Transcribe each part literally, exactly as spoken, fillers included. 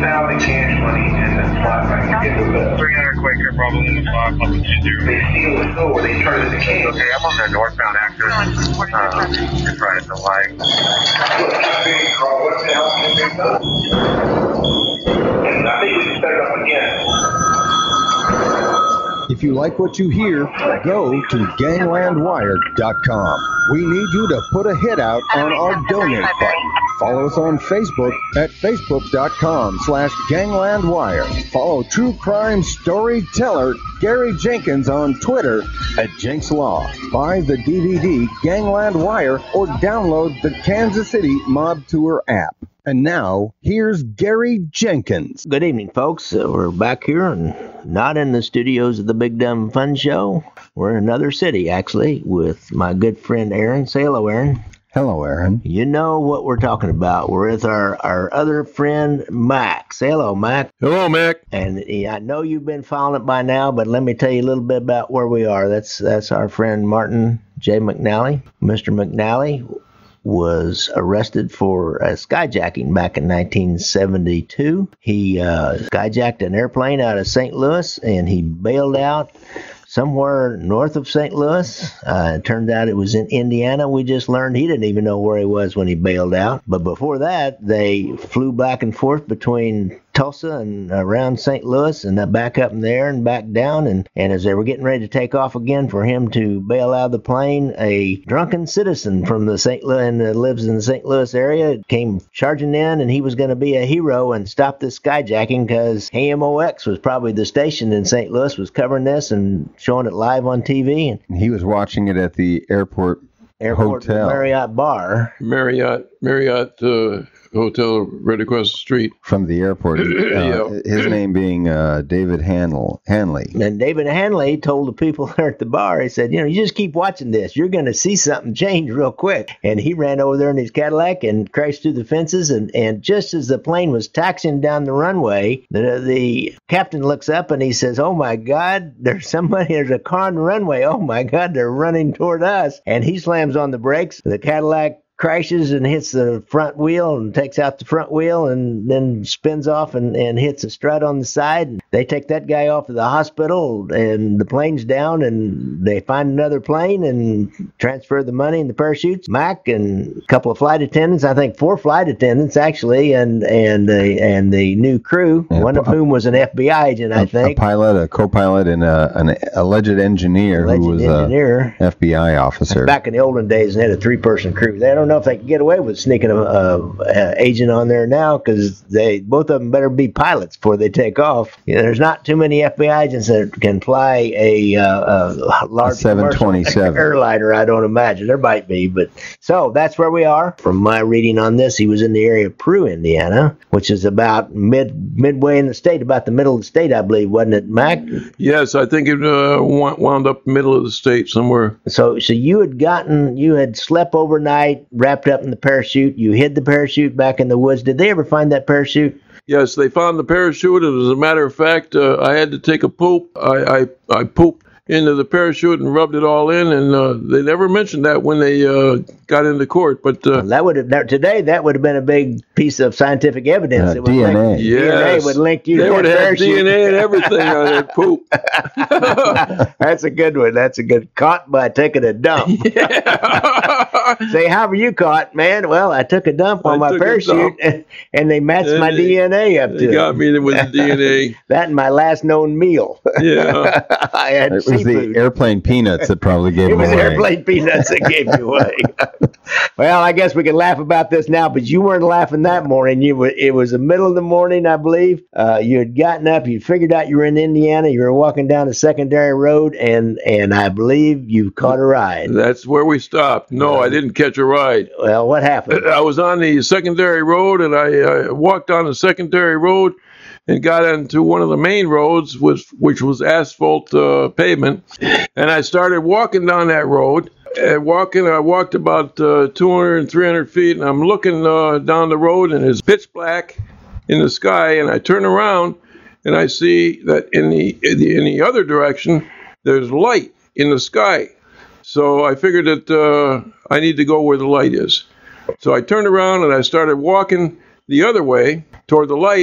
now the cash money and the slot right get the bill. three hundred Quaker, probably in the slot, up to two zero. They seal the door, they turn it to cash. Okay, I'm on the northbound axis. Uh, just right at the light. Look, big car, what the hell can they do? And I think we can set it up again. If you like what you hear, go to gangland wire dot com. We need you to put a hit out on our donate button. Follow us on Facebook at facebook.com slash ganglandwire. Follow true crime storyteller Gary Jenkins on Twitter at Jenks Law. Buy the D V D Gangland Wire or download the Kansas City Mob Tour app. And now, here's Gary Jenkins. Good evening, folks. Uh, we're back here and not in the studios of the Big Dumb Fun Show. We're in another city, actually, with my good friend Aaron. Say hello, Aaron. Hello, Aaron. You know what we're talking about. We're with our, our other friend, Mac. Say hello, Mac. Hello, Mac. And yeah, I know you've been following it by now, but let me tell you a little bit about where we are. That's, that's our friend Martin J. McNally. Mister McNally was arrested for uh, skyjacking back in nineteen seventy-two. He uh, skyjacked an airplane out of Saint Louis, and he bailed out somewhere north of Saint Louis. Uh, it turned out it was in Indiana. We just learned he didn't even know where he was when he bailed out. But before that, they flew back and forth between Tulsa and around Saint Louis and back up in there and back down. And, and as they were getting ready to take off again for him to bail out of the plane, a drunken citizen from the Saint Louis and uh, lives in the Saint Louis area came charging in, and he was going to be a hero and stop this skyjacking because K M O X was probably the station in Saint Louis, was covering this and showing it live on T V. And he was watching it at the airport, airport hotel. Marriott bar. Marriott, Marriott uh, Hotel right across the street. From the airport. Uh, Yeah. His name being uh, David Handel, Hanley. And David Hanley told the people there at the bar, he said, you know, you just keep watching this. You're going to see something change real quick. And he ran over there in his Cadillac and crashed through the fences. And, and just as the plane was taxiing down the runway, the, the captain looks up and he says, oh, my God, there's somebody, there's a car on the runway. Oh, my God, they're running toward us. And he slams on the brakes. The Cadillac crashes and hits the front wheel and takes out the front wheel and then spins off and, and hits a strut on the side. And they take that guy off to the hospital, and the plane's down, and they find another plane and transfer the money and the parachutes. Mac and a couple of flight attendants, I think four flight attendants actually, and and the and the new crew, Yeah, one of a, whom was an F B I agent, I a, think. A pilot, a co-pilot, and a, an alleged engineer Alleged who was engineer. a F B I officer. Back in the olden days, they had a three-person crew. They don't know if they can get away with sneaking a, a, a agent on there now, because they both of them better be pilots before they take off. You know, there's not too many F B I agents that can fly a, uh, a large A seven twenty-seven airliner. I don't imagine there might be, but so that's where we are. From my reading on this, he was in the area of Prue, Indiana, which is about mid midway in the state, about the middle of the state, I believe, wasn't it, Mac? Yes, I think it uh, wound wound up middle of the state somewhere. So, so you had gotten, you had slept overnight, wrapped up in the parachute. You hid the parachute back in the woods. Did they ever find that parachute? Yes, they found the parachute. As a matter of fact, uh, I had to take a poop. I, I, I pooped into the parachute and rubbed it all in, and uh, they never mentioned that when they uh, got into court. But uh, Well, that would have that, today that would have been a big piece of scientific evidence. Uh, It would D N A. link- D N A yes, would link you they to would that have had parachute. D N A and everything on that poop. That's a good one. That's a good caught by taking a dump. Say, how were you caught, man? Well, I took a dump on I my took a parachute, dump. and they matched And my they- D N A up They to got it. me with the D N A. That and my last known meal. Yeah. I had It was seafood. the airplane peanuts that probably gave It him was away. airplane peanuts that gave you away. Well, I guess we can laugh about this now, but you weren't laughing that morning. You were, it was the middle of the morning, I believe. Uh, you had gotten up, you figured out you were in Indiana, you were walking down a secondary road, and and I believe you caught a ride. That's where we stopped. No, I didn't catch a ride. Well, what happened? I was on the secondary road, and I uh, walked on the secondary road and got onto one of the main roads, which, which was asphalt uh, pavement. And I started walking down that road. And walking, I walked about uh, two hundred, three hundred feet, and I'm looking uh, down the road, and it's pitch black in the sky. And I turn around, and I see that in the in the, in the other direction, there's light in the sky. So I figured that uh, I need to go where the light is. So I turned around and I started walking the other way toward the light,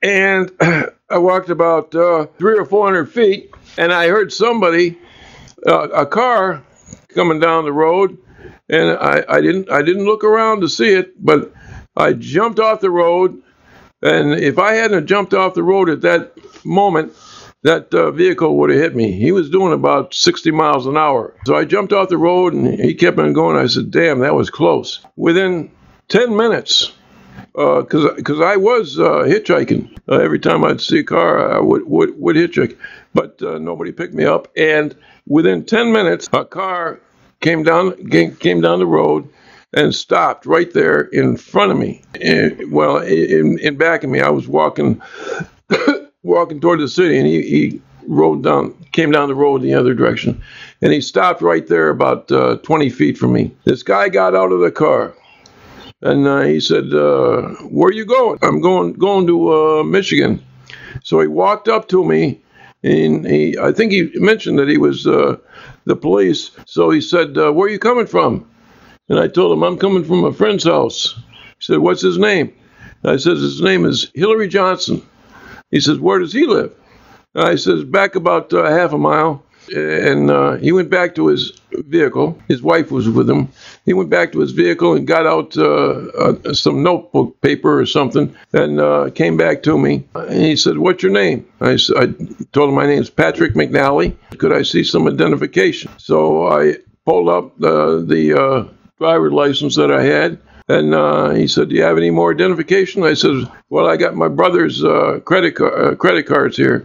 and I walked about uh, three or four hundred feet, and I heard somebody, uh, a car, coming down the road, and I, I didn't I didn't look around to see it, but I jumped off the road, and if I hadn't jumped off the road at that moment, that uh, vehicle would have hit me. He was doing about sixty miles an hour. So I jumped off the road, and he kept on going. I said, damn, that was close. Within ten minutes, because uh, because I was uh, hitchhiking. Uh, every time I'd see a car, I would, would, would hitchhike. But uh, nobody picked me up. And within ten minutes, a car came down, came, came down the road and stopped right there in front of me. And, well, in, in back of me, I was walking... walking toward the city, and he, he rode down, came down the road the other direction, and he stopped right there about uh, twenty feet from me. This guy got out of the car, and uh, he said, uh, "Where are you going?" "I'm going going to uh, Michigan." So he walked up to me, and he, I think he mentioned that he was uh, the police. So he said, uh, "Where are you coming from?" And I told him, "I'm coming from a friend's house." He said, "What's his name?" I said, "His name is Hillary Johnson." He says, "Where does he live?" I says, "Back about uh, half a mile." And uh, he went back to his vehicle. His wife was with him. He went back to his vehicle and got out uh, uh, some notebook paper or something, and uh, came back to me. And he said, "What's your name?" I, I told him my name's Patrick McNally. Could I see some identification? So I pulled up uh, the uh, driver's license that I had. And uh, he said, "Do you have any more identification?" I said, "Well, I got my brother's uh, credit car- uh, credit cards here."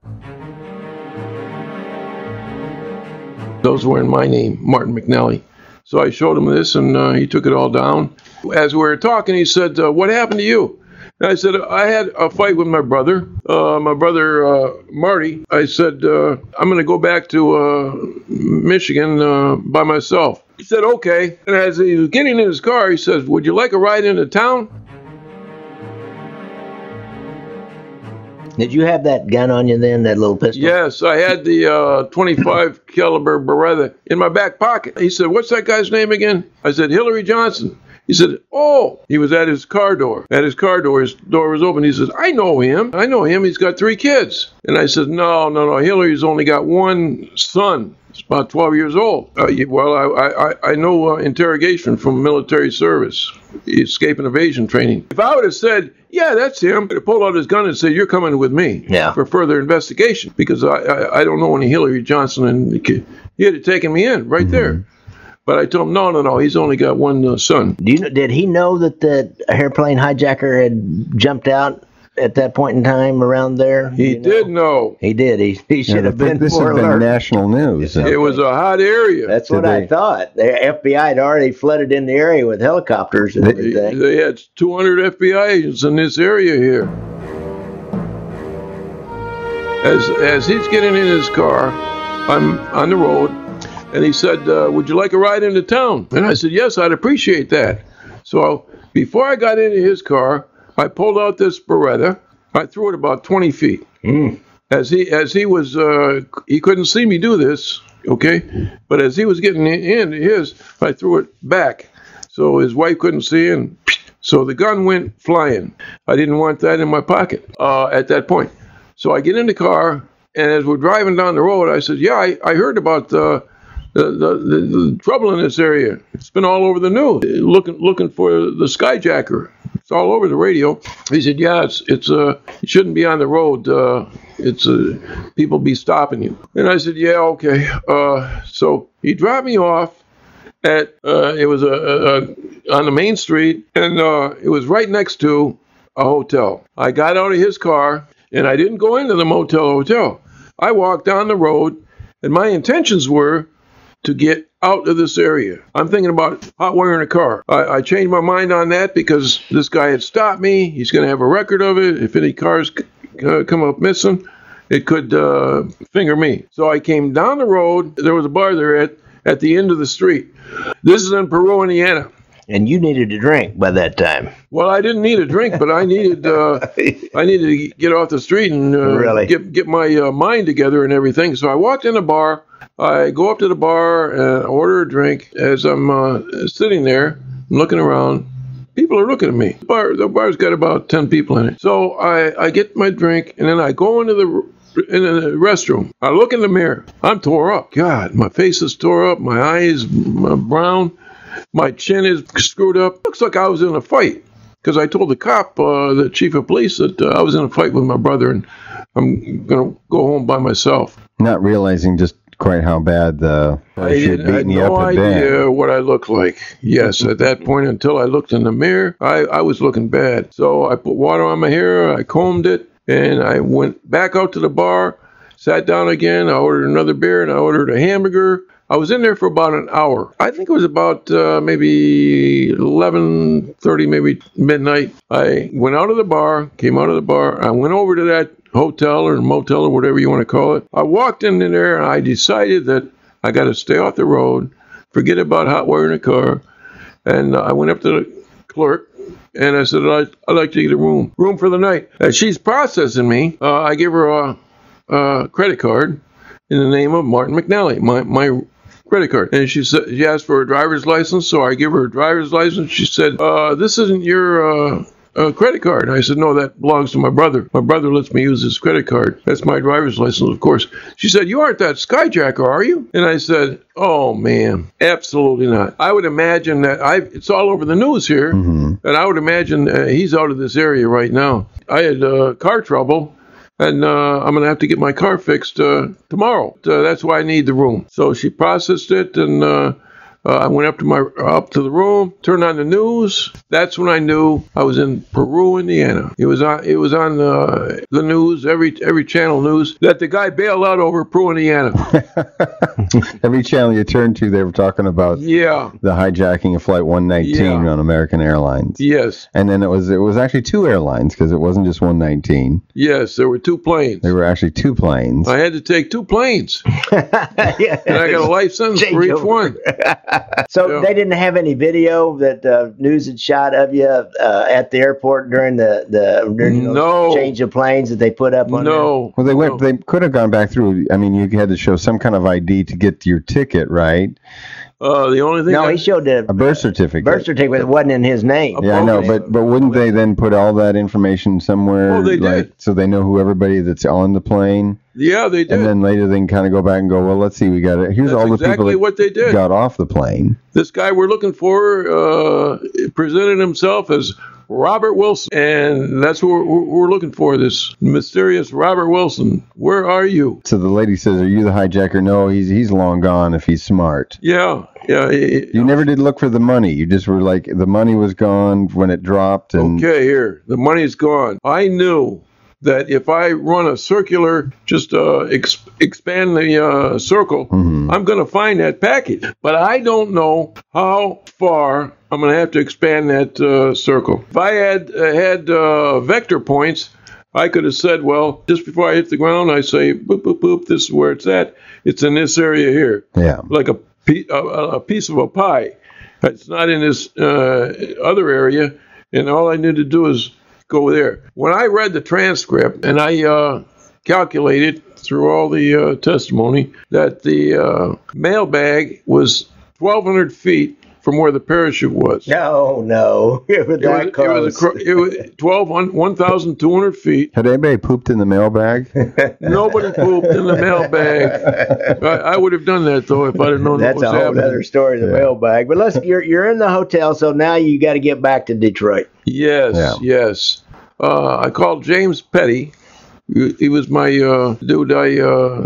Those were in my name, Martin McNally. So I showed him this, and uh, he took it all down. As we were talking, he said, uh, "What happened to you?" And I said, "I had a fight with my brother, uh, my brother uh, Marty." I said, uh, "I'm going to go back to uh, Michigan uh, by myself." He said, "Okay." And as he was getting in his car, he says, "Would you like a ride into town?" Did you have that gun on you then, that little pistol? Yes, I had the uh, twenty-five caliber Beretta in my back pocket. He said, "What's that guy's name again?" I said, "Hillary Johnson." He said, "Oh." He was at his car door. At his car door, his door was open. He says, "I know him. I know him. He's got three kids." And I said, "No, no, no. Hillary's only got one son. He's about twelve years old." Uh, well, I, I, I know uh, interrogation from military service, escape and evasion training. If I would have said, "Yeah, that's him," I'd have pulled out his gun and said, "You're coming with me yeah. for further investigation," because I, I, I don't know any Hillary Johnson, and he had taken me in right mm-hmm. there. But I told him, no, no, no, he's only got one uh, son. Do you know, did he know that the airplane hijacker had jumped out at that point in time around there? He you know? did know. He did. He, he should yeah, have been This more has been alert. national news. It was a hot area. That's Did what they, I thought. The F B I had already flooded in the area with helicopters and they, everything. They had two hundred F B I agents in this area here. As, as he's getting in his car, I'm on the road. And he said, uh, "Would you like a ride into town?" And I said, "Yes, I'd appreciate that." So before I got into his car, I pulled out this Beretta. I threw it about twenty feet. Mm. As he as he was, uh, he couldn't see me do this, okay? But as he was getting into his, I threw it back. So his wife couldn't see, and so the gun went flying. I didn't want that in my pocket uh, at that point. So I get in the car, and as we're driving down the road, I said, "Yeah, I, I heard about the, the, the, the, the trouble in this area. It's been all over the news, looking looking for the skyjacker. It's all over the radio." He said, "Yeah, it's it's uh, it shouldn't be on the road. Uh, it's uh, people be stopping you." And I said, "Yeah, okay." Uh, so he dropped me off at uh, it was a, a, a on the main street, and uh, it was right next to a hotel. I got out of his car, and I didn't go into the motel hotel. I walked down the road, and my intentions were to get out of this area. I'm thinking about hot wiring a car. I, I changed my mind on that because this guy had stopped me. He's going to have a record of it. If any cars uh, come up missing, it could uh, finger me. So I came down the road. There was a bar there at, at the end of the street. This is in Peru, Indiana. And you needed a drink by that time. Well, I didn't need a drink, but I needed uh, I needed to get off the street and uh, really? get get my uh, mind together and everything. So I walked in a bar. I go up to the bar and order a drink. As I'm uh, sitting there, I'm looking around, people are looking at me. The bar, the bar's got about ten people in it. So I, I get my drink, and then I go into the in the restroom. I look in the mirror. I'm tore up. God, my face is tore up. My eyes are brown. My chin is screwed up. Looks like I was in a fight. Because I told the cop, uh, the chief of police, that uh, I was in a fight with my brother, and I'm going to go home by myself. Not realizing just quite how bad the uh, I shit had, I had beating you no up had idea been. what I looked like. Yes, at that point, until I looked in the mirror, I, I was looking bad. So I put water on my hair, I combed it, and I went back out to the bar, sat down again, I ordered another beer, and I ordered a hamburger. I was in there for about an hour. I think it was about uh, maybe eleven thirty, maybe midnight. I went out of the bar, came out of the bar. I went over to that hotel or motel or whatever you want to call it. I walked in there and I decided that I got to stay off the road, forget about hot wire in the car. And I went up to the clerk and I said, I'd, I'd like to get a room, room for the night. As she's processing me, uh, I gave her a, a credit card in the name of Martin McNally, my, my credit card. And she said, she asked for a driver's license, so I give her a driver's license. She said, uh, this isn't your uh, uh, credit card. I said, no, that belongs to my brother. My brother lets me use his credit card. That's my driver's license, of course. She said, you aren't that skyjacker, are you? And I said, oh, man, absolutely not. I would imagine that I it's all over the news here, Mm-hmm. and I would imagine uh, he's out of this area right now. I had uh, car trouble. And uh, I'm going to have to get my car fixed uh, tomorrow. Uh, that's why I need the room. So she processed it, and uh, uh, I went up to my up to the room, turned on the news. That's when I knew I was in Peru, Indiana. It was on it was on uh, the news, every every channel news, that the guy bailed out over Peru, Indiana. Every channel you turned to, they were talking about Yeah. the hijacking of Flight one nineteen Yeah. on American Airlines. Yes. And then it was it was actually two airlines because it wasn't just one nineteen. Yes. There were two planes. There were actually two planes. I had to take two planes, Yeah. and I got a life sentence for each Changeover. one. So Yeah. they didn't have any video that uh, news had shot of you uh, at the airport during the the during those No. change of planes that they put up on No. Well, they went. no. They could have gone back through. I mean, you had to show some kind of I D to get your ticket, right? Uh, the only thing there? No, I, he showed the A birth certificate. birth certificate that wasn't in his name. Yeah, I know, Okay. but but wouldn't they then put all that information somewhere? Oh, they like, did. So they know who everybody that's on the plane, yeah, they did. and then later they can kind of go back and go, well, let's see, we got it. Here's That's all the exactly people that what they did. got off the plane. This guy we're looking for uh, presented himself as Robert Wilson, and that's what we're, we're looking for, this mysterious Robert Wilson. Where are you? So the lady says, "Are you the hijacker?" No, he's he's long gone. If he's smart, Yeah, yeah. he- you never did look for the money. You just were like, the money was gone when it dropped, and Okay, here. The money's gone. I knew that if I run a circular, just uh, ex- expand the uh, circle, Mhm. I'm going to find that package. But I don't know how far I'm going to have to expand that uh, circle. If I had uh, had uh, vector points, I could have said, well, just before I hit the ground, I say, boop, boop, boop, this is where it's at. It's in this area here, yeah, like a, pe- a, a piece of a pie. It's not in this uh, other area, and all I need to do is go there. When I read the transcript and I uh, calculated through all the uh, testimony that the uh, mailbag was twelve hundred feet from where the parachute was. No, no, it was It was, that it was, close. acro- it was twelve, one thousand two hundred feet. had anybody pooped in the mailbag? Nobody pooped in the mailbag. I, I would have done that, though, if I'd have known That's what a was whole happening. other story, the Yeah. mailbag. But let's you're you're in the hotel, so now you got to get back to Detroit. Yes, Yeah. yes. Uh, I called James Petty. He, he was my uh, dude. I uh,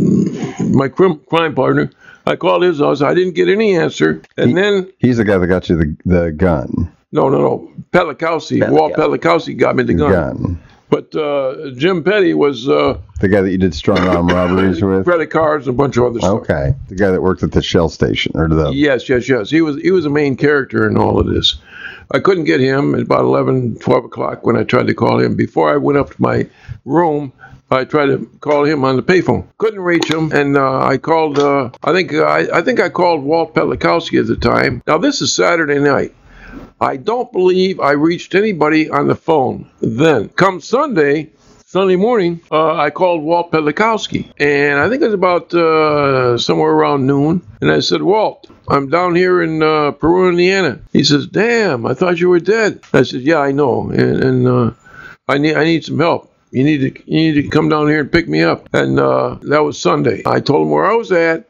my crim- crime partner. I called his house. I didn't get any answer. And He- then He's the guy that got you the the gun. no, no, no. Pelikowski, Walt Pelikowski got me the The gun. gun. But uh, Jim Petty was uh, The guy that you did strong arm robberies with. credit cards and a bunch of other stuff. Okay, the guy that worked at the Shell station or the. Yes, yes, yes. He was he was a main character in all of this. I couldn't get him at about eleven, twelve o'clock when I tried to call him. Before I went up to my room, I tried to call him on the payphone. Couldn't reach him, and uh, I called. Uh, I think uh, I, I think I called Walt Pelikowski at the time. Now this is Saturday night. I don't believe I reached anybody on the phone then. Come Sunday, Sunday morning, uh, I called Walt Pedlikowski, and I think it was about uh, somewhere around noon. And I said, Walt, I'm down here in uh, Peru, Indiana. He says, damn, I thought you were dead. I said, yeah, I know, and, and uh, I need I need some help. You need to you need to come down here and pick me up. And uh, that was Sunday. I told him where I was at,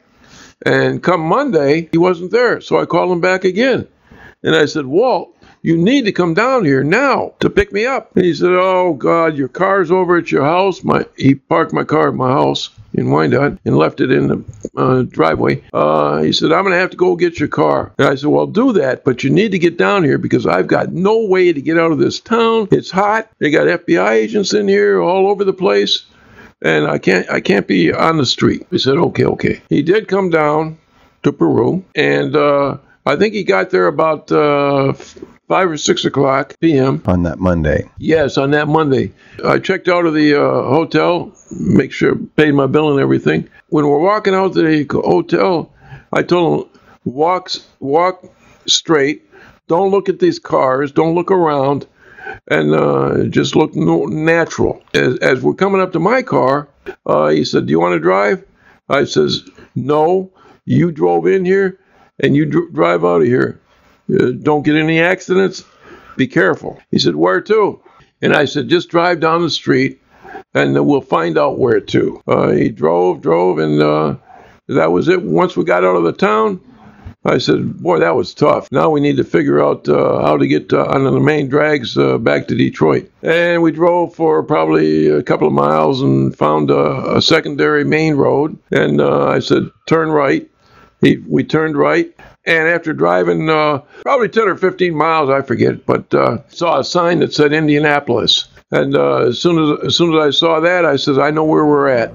and come Monday, he wasn't there. So I called him back again, and I said, Walt, you need to come down here now to pick me up. And he said, oh, God, your car's over at your house. My He parked my car at my house in Wyandotte and left it in the uh, driveway. Uh, he said, I'm going to have to go get your car. And I said, well, do that, but you need to get down here because I've got no way to get out of this town. It's hot. They got F B I agents in here all over the place, and I can't, I can't be on the street. He said, okay, okay. He did come down to Peru, and uh, I think he got there about uh, five or six o'clock p m On that Monday. Yes, on that Monday. I checked out of the uh, hotel, make sure paid my bill and everything. When we're walking out to the hotel, I told him, walk, walk straight. Don't look at these cars. Don't look around, and uh, just look no, natural. As, as we're coming up to my car, uh, he said, do you want to drive? I says, no, you drove in here, and you dr- drive out of here. Uh, don't get any accidents. Be careful. He said, where to? And I said, just drive down the street, and uh, we'll find out where to. Uh, he drove, drove, and uh, that was it. Once we got out of the town, I said, boy, that was tough. Now we need to figure out uh, how to get uh, on the main drags uh, back to Detroit. And we drove for probably a couple of miles and found a, a secondary main road. And uh, I said, turn right. He, we turned right. And after driving uh, probably ten or fifteen miles, I forget, but uh, saw a sign that said Indianapolis. And uh, as soon as as soon as I saw that, I said, I know where we're at.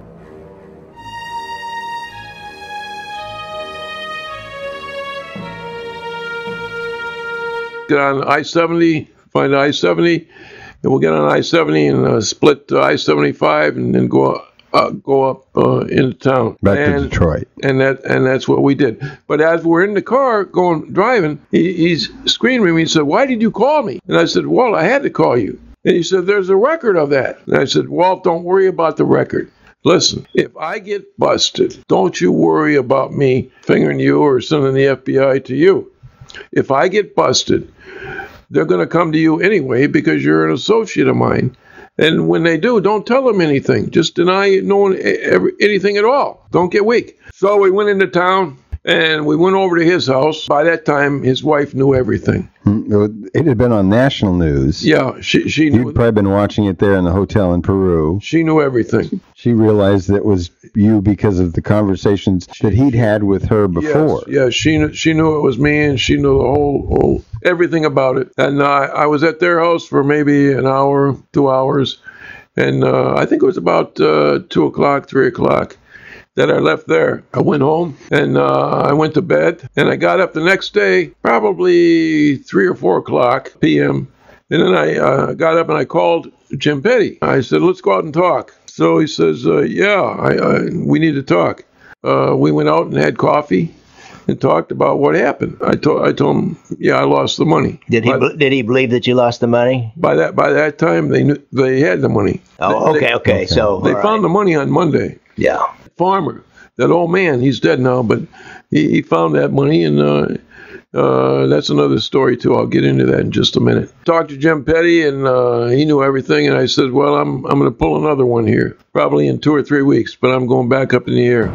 Get on I seventy, find I seventy, and we'll get on I seventy and uh, split uh, I seventy-five and then go uh, go up uh, into town. Back and, to Detroit. And that and that's what we did. But as we're in the car going driving, he, he's screaming at me. He said, why did you call me? And I said, well, I had to call you. And he said, there's a record of that. And I said, Walt, don't worry about the record. Listen, if I get busted, don't you worry about me fingering you or sending the F B I to you. If I get busted, they're going to come to you anyway because you're an associate of mine. And when they do, don't tell them anything. Just deny knowing every, anything at all. Don't get weak. So we went into town, and we went over to his house. By that time, his wife knew everything. It had been on national news. Yeah, she she knew. You'd probably been watching it there in the hotel in Peru. She knew everything. She realized that it was you because of the conversations that he'd had with her before. Yes, yes, she knew, she knew it was me, and she knew the whole, whole everything about it. And uh, I was at their house for maybe an hour, two hours, and uh, I think it was about uh, two o'clock, three o'clock. That I left there. I went home and uh, I went to bed, and I got up the next day, probably three or four o'clock p m. And then I uh, got up and I called Jim Petty. I said, let's go out and talk. So he says, uh, yeah, I, I, we need to talk. Uh, we went out and had coffee and talked about what happened. I told I told him, yeah, I lost the money. Did he By, did he believe that you lost the money? By that by that time, they knew they had the money. Oh, they, okay, okay, okay. So they all found right. the money on Monday. Yeah. Farmer, that old man, he's dead now, but he, he found that money, and uh, uh, that's another story too. I'll get into that in just a minute. Talked to Jim Petty, and uh, he knew everything, and I said, well, I'm I'm going to pull another one here, probably in two or three weeks, but I'm going back up in the air.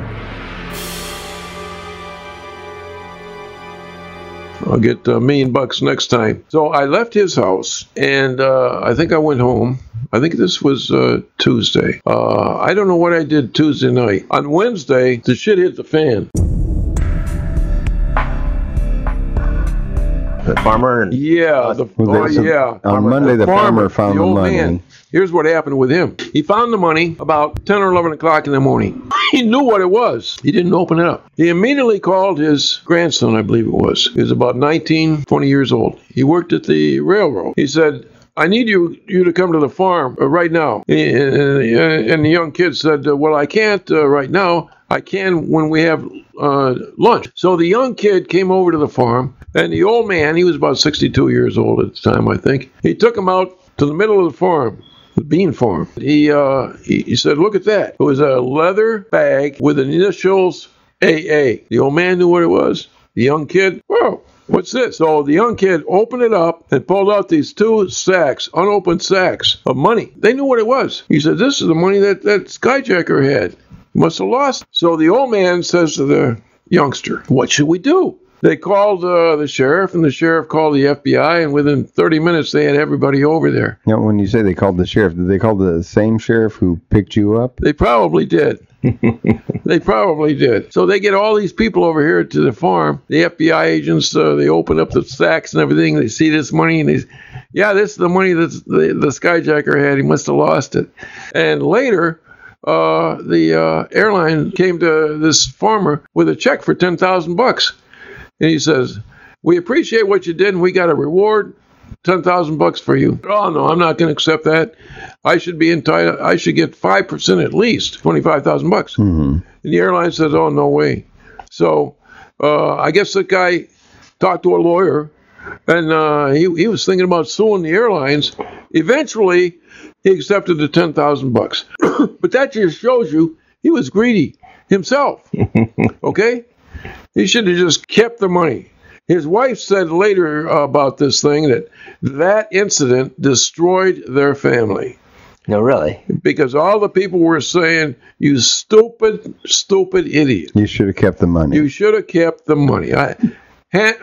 I'll get a million bucks next time. So I left his house, and uh, I think I went home. I think this was uh, Tuesday. Uh, I don't know what I did Tuesday night. On Wednesday, the shit hit the fan. The farmer. And, Yeah, the, Well, oh, there's a- yeah. on Monday, the farmer found the old money. Man, here's what happened with him. He found the money about ten or eleven o'clock in the morning. He knew what it was. He didn't open it up. He immediately called his grandson, I believe it was. He was about nineteen, twenty years old. He worked at the railroad. He said, I need you you to come to the farm uh, right now. And, and, and the young kid said, uh, well, I can't uh, right now. I can when we have uh, lunch. So the young kid came over to the farm, and the old man, he was about sixty-two years old at the time, I think. He took him out to the middle of the farm, the bean farm. He, uh, he, he said, look at that. It was a leather bag with initials A A. The old man knew what it was. The young kid, whoa, what's this? So the young kid opened it up and pulled out these two sacks, unopened sacks of money. They knew what it was. He said, this is the money that that skyjacker had. He must have lost. So the old man says to the youngster, what should we do? They called uh, the sheriff, and the sheriff called the F B I, and within thirty minutes, they had everybody over there. You know, when you say they called the sheriff, did they call the same sheriff who picked you up? They probably did. They probably did. So they get all these people over here to the farm. The F B I agents, uh, they open up the sacks and everything. They see this money, and they, yeah, this is the money that the, the skyjacker had. He must have lost it. And later, uh, the uh, airline came to this farmer with a check for ten thousand bucks. And he says, we appreciate what you did, and we got a reward, ten thousand bucks for you. Oh, no, I'm not going to accept that. I should be entitled, I should get five percent at least, twenty-five thousand bucks. Mm-hmm. And the airline says, oh, no way. So uh, I guess the guy talked to a lawyer, and uh, he, he was thinking about suing the airlines. Eventually, he accepted the ten thousand bucks. But that just shows you he was greedy himself. Okay? He should have just kept the money. His wife said later about this thing that that incident destroyed their family. No, really? Because all the people were saying, you stupid, stupid idiot. You should have kept the money. You should have kept the money. I, ha,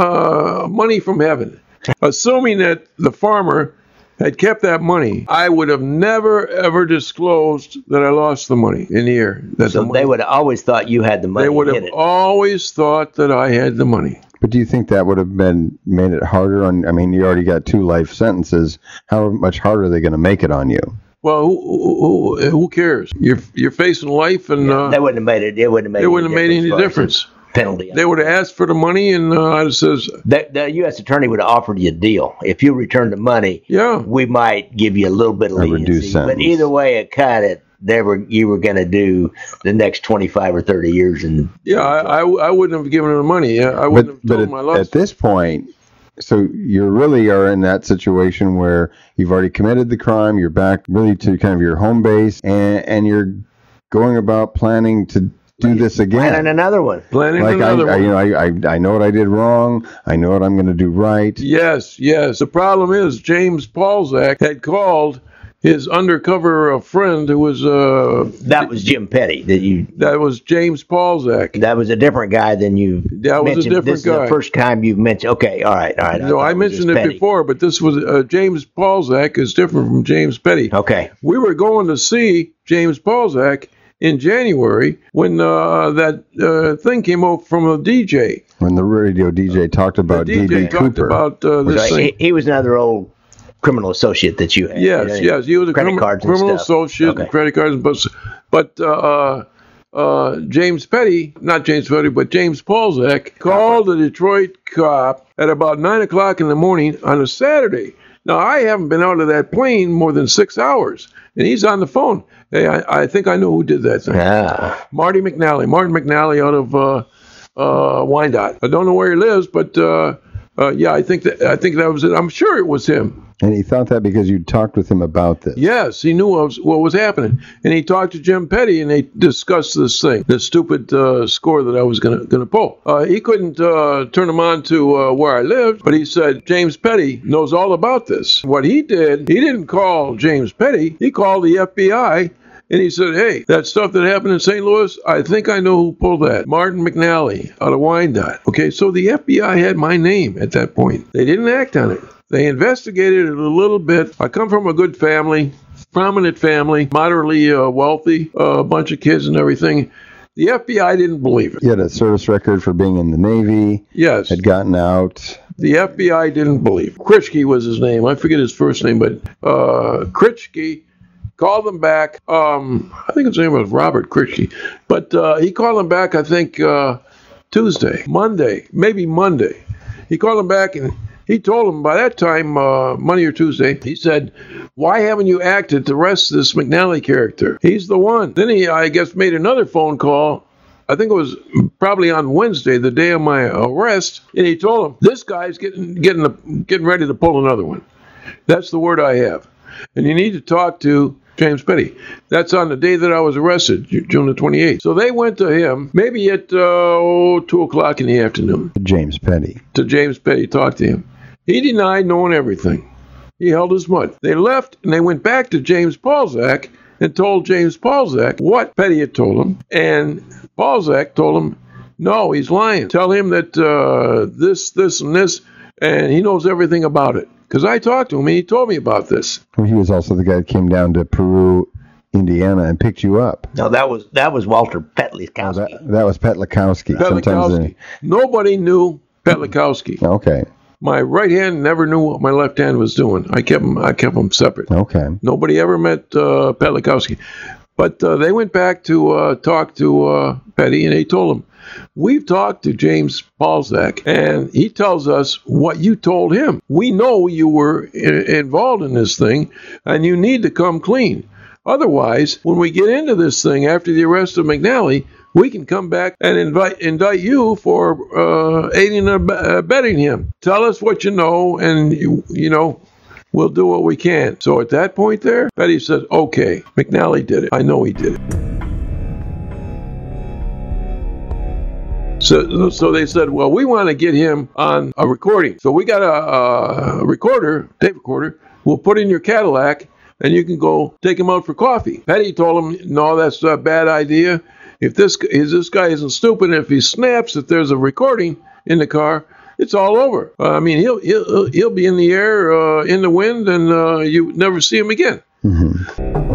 uh, money from heaven. Assuming that the farmer had kept that money, I would have never, ever disclosed that I lost the money in the air. That So the money, they would have always thought you had the money. they would and have hid it. always thought that I had the money. But do you think that would have been made it harder on? I mean, you already got two life sentences. How much harder are they going to make it on you? Well, who, who, who- who cares? You're you're facing life, and Yeah, uh, they wouldn't have made it. It wouldn't have made. it wouldn't have made any as far as difference. the Penalty. They would have asked for the money, and uh, I says, The, the U S attorney would have offered you a deal. If you return the money, yeah, we might give you a little bit of A reduced leniency. But sentence. either way it cut it, they were you were going to do the next twenty-five or thirty years. And yeah, I, I, I wouldn't have given her the money. Yeah, I But, wouldn't have but told at, him I lost. at this point, so you really are in that situation where you've already committed the crime. You're back really to kind of your home base, and, and you're going about planning to do this again. planning another one. Planning Like I, another I, one. you know, I, I, I know what I did wrong. I know what I'm going to do right. Yes, yes. The problem is James Paulzak had called his undercover uh, friend who was uh That was Jim Petty. That you. that was James Paulzak. That was a different guy than you. That was a mentioned. different this guy. is the first time you've mentioned. Okay, all right, all right. No, thought I was mentioned just it Petty. before, but this was uh, James Paulzak is different from James Petty. Okay. We were going to see James Paulzak in January when uh, that uh, thing came up from a D J. When the radio D J talked The about D J D B talked Cooper. about uh, this So thing. he, he was another old criminal associate that you had. Yes, you know, yes, he was a credit criminal, cards and criminal stuff. associate, Okay. and credit cards, but but uh, uh, James Petty, not James Petty, but James Paulzak called the Detroit cop at about nine o'clock in the morning on a Saturday. Now I haven't been out of that plane more than six hours, and he's on the phone. Hey, I, I think I know who did that thing. Ah, Marty McNally, Martin McNally out of uh, uh, Wyandotte. I don't know where he lives, but uh, uh, yeah, I think that I think that was it. I'm sure it was him. And he thought that because you talked with him about this. Yes, he knew what was, what was happening, and he talked to Jim Petty, and they discussed this thing, this stupid uh, score that I was gonna gonna pull. Uh, he couldn't uh, turn him on to uh, where I lived, but he said James Petty knows all about this. What he did, he didn't call James Petty. He called the F B I. And he said, hey, that stuff that happened in Saint Louis, I think I know who pulled that. Martin McNally out of Wyandotte. Okay, so the F B I had my name at that point. They didn't act on it. They investigated it a little bit. I come from a good family, prominent family, moderately uh, wealthy, a uh, bunch of kids and everything. The F B I didn't believe it. He had a service record for being in the Navy, Yes. had gotten out. The F B I didn't believe it. Kritschke was his name. I forget his first name, but uh, Kritschke called him back. Um, I think his name was Robert Kritschke. But uh, he called him back, I think, uh, Tuesday, Monday, maybe Monday. He called him back and he told him by that time, uh, Monday or Tuesday, he said, why haven't you acted to arrest this McNally character? He's the one. Then he, I guess, made another phone call. I think it was probably on Wednesday, the day of my arrest, and he told him, this guy's getting getting the, getting ready to pull another one. That's the word I have. and you need to talk to James Petty. That's on the day that I was arrested, June the twenty-eighth. So they went to him, maybe at uh, oh, two o'clock in the afternoon, James Petty. to James Petty, talk to him. He denied knowing everything. He held his mud. They left, and they went back to James Paulzak and told James Paulzak what Petty had told him. And Paulzak told him, no, he's lying. Tell him that uh, this, this, and this, and he knows everything about it. Because I talked to him, and he told me about this. Well, he was also the guy that came down to Peru, Indiana, and picked you up. No, that was that was Walter Petlikowski. That, that was Petlikowski. Sometimes Petlikowski. Nobody knew Petlikowski. they- okay. My right hand never knew what my left hand was doing. I kept them, I kept them separate. Okay. Nobody ever met uh, Petlikowski. But uh, they went back to uh, talk to uh, Petty, and they told him, we've talked to James Paulzak, and he tells us what you told him. We know you were I- involved in this thing, and you need to come clean. Otherwise, when we get into this thing after the arrest of McNally, we can come back and invite, indict you for uh, aiding and abetting him. Tell us what you know, and, you, you know, we'll do what we can. So at that point there, Petty said, okay, McNally did it. I know he did it. So, so they said, well, we want to get him on a recording. So we got a, a recorder, tape recorder. We'll put in your Cadillac, and you can go take him out for coffee. Petty told him, no, that's a bad idea. If this is this guy isn't stupid, if he snaps, if there's a recording in the car, it's all over. Uh, I mean, he'll he'll he'll be in the air, uh, in the wind, and uh, you never see him again. Mm-hmm.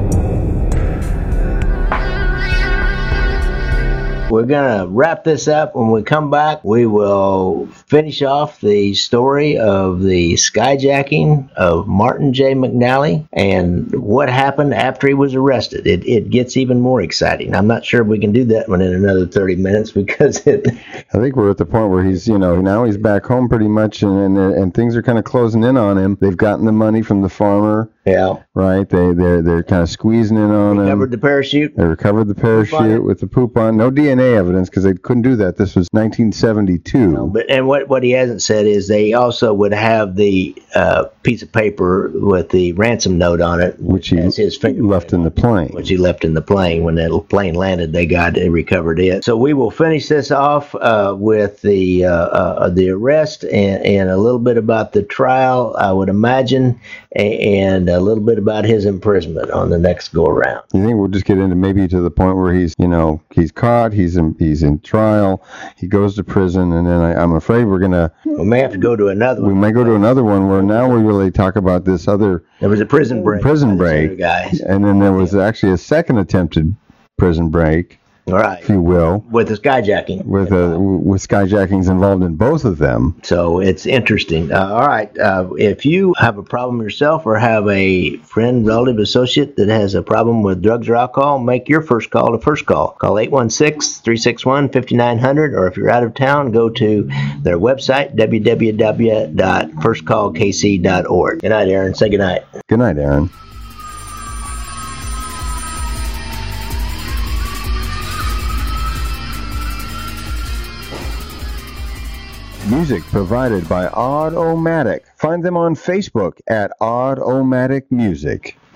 We're going to wrap this up. When we come back, we will finish off the story of the skyjacking of Martin J. McNally and what happened after he was arrested. It, it gets even more exciting. I'm not sure we can do that one in another thirty minutes because it... I think we're at the point where he's, you know, now he's back home pretty much, and and, and things are kind of closing in on him. They've gotten the money from the farmer, Yeah. right? They they're they're kind of squeezing in on him. Recovered the parachute. They recovered the parachute with the poop on. No D N A evidence because they couldn't do that. This was nineteen seventy-two. No, but and what, what he hasn't said is they also would have the uh, piece of paper with the ransom note on it, which he as his fingerprint left in the plane. which he left in the plane. When the plane landed, they got they recovered it. So we will finish this off uh, with the uh, uh, the arrest and, and a little bit about the trial, I would imagine, and a little bit about his imprisonment on the next go around. You think we'll just get into maybe to the point where he's, you know, he's caught, he's in, he's in trial, he goes to prison, and then I, I'm afraid we're gonna We may have to go to another we one. may go to another one where now we really talk about this other There was a prison break. prison by this break, other guys. and then there was actually a second attempted prison break, All right. if you will, With the skyjacking. with uh, with skyjackings involved in both of them. So it's interesting. Uh, all right. Uh, if you have a problem yourself or have a friend, relative, associate that has a problem with drugs or alcohol, make your first call to First Call. Call eight one six, three six one, five nine zero zero, or if you're out of town, go to their website, w w w dot first call k c dot org. Good night, Aaron. Say good night. Good night, Aaron. Music provided by Odd-O-Matic. Find them on Facebook at Odd-O-Matic Music.